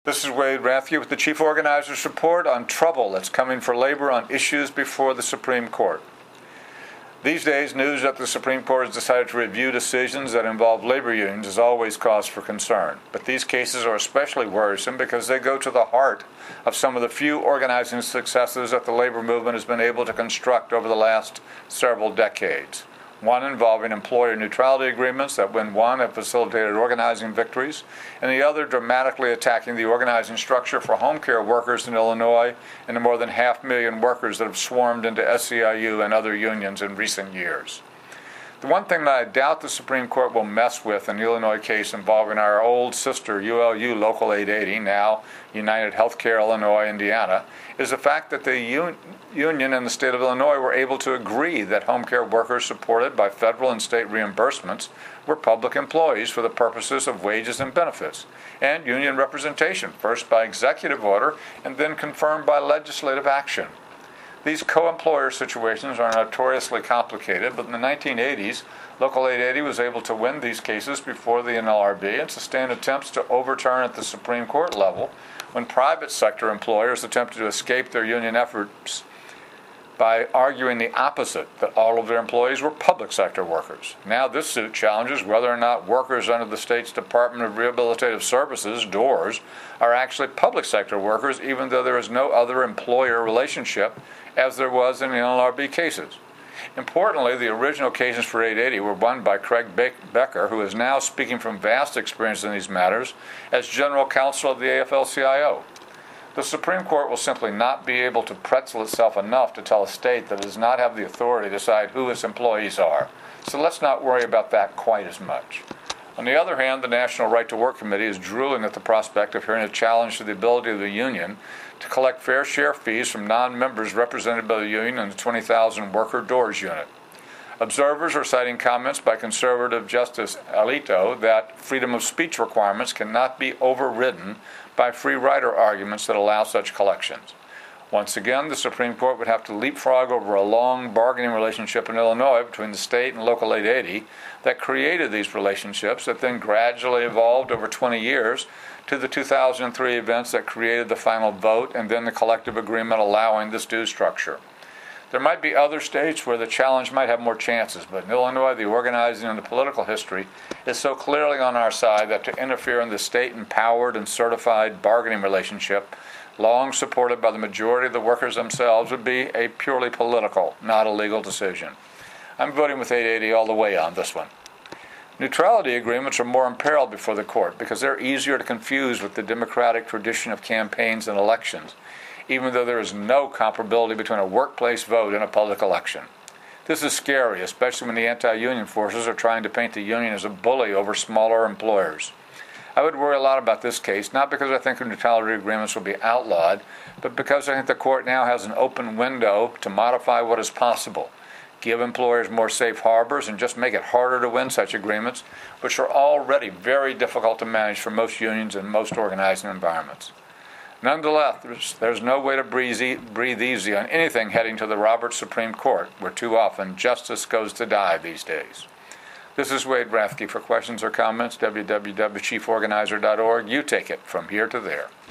This is Wade Rathke with the Chief Organizer's Report on trouble that's coming for labor on issues before the Supreme Court. These days, news that the Supreme Court has decided to review decisions that involve labor unions is always cause for concern. But these cases are especially worrisome because they go to the heart of some of the few organizing successes that the labor movement has been able to construct over the last several decades. One involving employer neutrality agreements that, when won, have facilitated organizing victories, and the other dramatically attacking the organizing structure for home care workers in Illinois and the more than 500,000 workers that have swarmed into SEIU and other unions in recent years. The one thing that I doubt the Supreme Court will mess with in the Illinois case involving our old sister ULU Local 880, now United Healthcare Illinois, Indiana, is the fact that the union and the state of Illinois were able to agree that home care workers supported by federal and state reimbursements were public employees for the purposes of wages and benefits, and union representation, first by executive order and then confirmed by legislative action. These co-employer situations are notoriously complicated, but in the 1980s, Local 880 was able to win these cases before the NLRB and sustain attempts to overturn at the Supreme Court level when private sector employers attempted to escape their union efforts by arguing the opposite, that all of their employees were public sector workers. Now this suit challenges whether or not workers under the state's Department of Rehabilitative Services, DOORS, are actually public sector workers, even though there is no other employer relationship as there was in the NLRB cases. Importantly, the original cases for 880 were won by Craig Becker, who is now speaking from vast experience in these matters as general counsel of the AFL-CIO. The Supreme Court will simply not be able to pretzel itself enough to tell a state that it does not have the authority to decide who its employees are. So let's not worry about that quite as much. On the other hand, the National Right to Work Committee is drooling at the prospect of hearing a challenge to the ability of the union to collect fair share fees from non-members represented by the union and the 20,000 worker DOORS unit. Observers are citing comments by conservative Justice Alito that freedom of speech requirements cannot be overridden by free rider arguments that allow such collections. Once again, the Supreme Court would have to leapfrog over a long bargaining relationship in Illinois between the state and Local 880 that created these relationships that then gradually evolved over 20 years to the 2003 events that created the final vote and then the collective agreement allowing this due structure. There might be other states where the challenge might have more chances, but in Illinois, the organizing and the political history is so clearly on our side that to interfere in the state-empowered and certified bargaining relationship, long supported by the majority of the workers themselves, would be a purely political, not a legal decision. I'm voting with 880 all the way on this one. Neutrality agreements are more imperiled before the court because they're easier to confuse with the democratic tradition of campaigns and elections, even though there is no comparability between a workplace vote and a public election. This is scary, especially when the anti-union forces are trying to paint the union as a bully over smaller employers. I would worry a lot about this case, not because I think neutrality agreements will be outlawed, but because I think the court now has an open window to modify what is possible, give employers more safe harbors, and just make it harder to win such agreements, which are already very difficult to manage for most unions and most organizing environments. Nonetheless, there's no way to breathe easy on anything heading to the Roberts Supreme Court, where too often justice goes to die these days. This is Wade Rathke. For questions or comments, www.chieforganizer.org. You take it from here to there.